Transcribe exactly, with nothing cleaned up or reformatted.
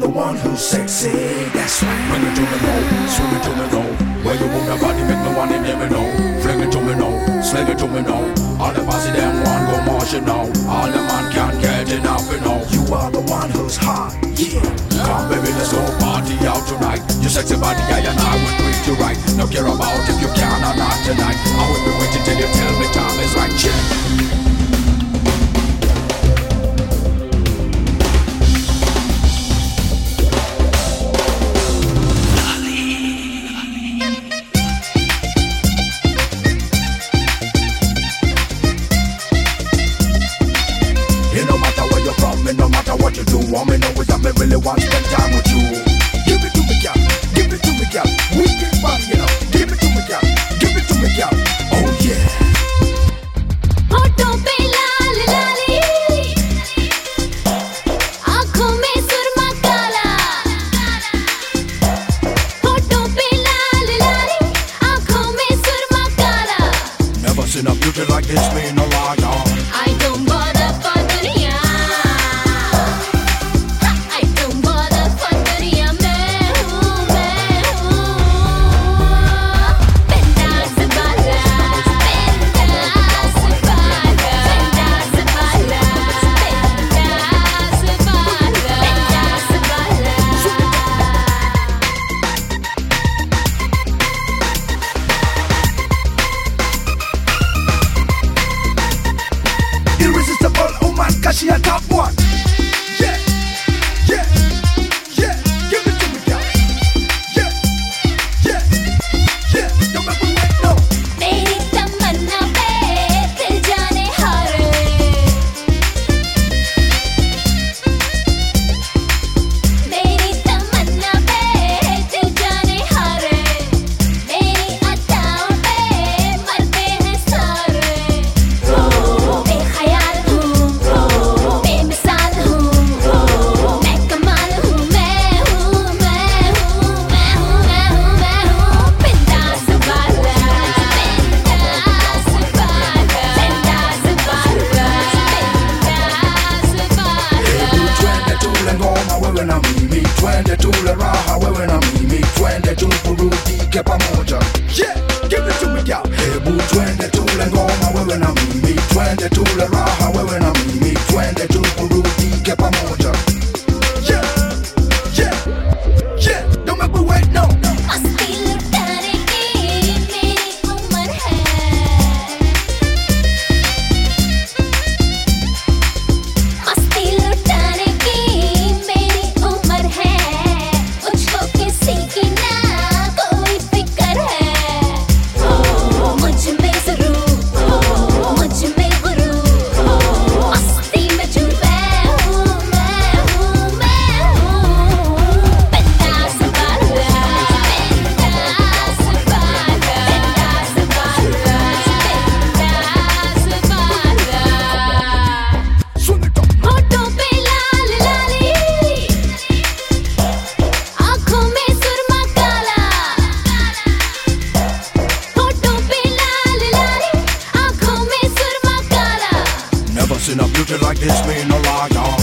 the one who's sexy, that's right. Bring it to me now, swing it to me now. Where you move your body make me want to hear me now. Fling it to me now, sling it to me now. All the bossy them want go marching now. All the man can't get enough you know. You are the one who's hot, yeah. Come baby, let's go party out tonight. Your sexy body, I and I will treat you right. No care about if you can or not tonight. I will be waiting till you tell me time is right, yeah. No matter what you do, all me know is that me really want to spend time with you. Give it to me, girl. Give it to me, girl. Wicked body, you know. Give it to me, girl. Give it to me, girl. Oh yeah. होठों पे लाल लाली, आँखों में सुरमा काला. होठों पे लाल लाली, आँखों में सुरमा काला. Never seen a beauty like this, me no lie, no. I don't bother for दुनिया. Irresistible woman, cause she a top one. Yeah, yeah, yeah. Give it to me, girl. Yeah, yeah, yeah. Don't make me wait, no. मेरी तमन्ना पे दिल जाने हारे. मेरी तमन्ना पे दिल जाने हारे. मेरी अदाओं पे मरते हैं सारे. बेख्याल हूँ, बेमिसाल हूँ, मैं कमाल हूँ, मैं हूँ, मैं हूँ, मैं हूँ, मैं हूँ, मैं हूँ. बिंदास वाला, बिंदास वाला, बिंदास वाला, बिंदास वाला. twenty-two le ngoma wewe na mimi, twenty-two le raha wewe na mimi, twenty-two kurudike pamoja. Yeah, give it to me, girl. Hebu twenty-two le ngoma wewe na mimi, twenty-two le raha wewe na mimi, twenty-two kurudike pamoja. Yeah, yeah, yeah. Don't make me wait, no. मस्ती लुटाने की मेरी उम्र है. मस्ती लुटाने की मेरी उम्र है. मुझको किसी की ना कोई फिक्र है. मुझ में ज़रूर, मुझ में गुरूर. मस्ती में चूर मैं हूँ, मैं हूँ, मैं हूँ. बिंदास वाला, बिंदास वाला, बिंदास वाला, बिंदास वाला. Swing it up. होठों पे लाल लाली, आँखों में सुरमा काला. होठों पे लाल लाली, आँखों में सुरमा काला. Never seen a beauty like this, me no lie, no.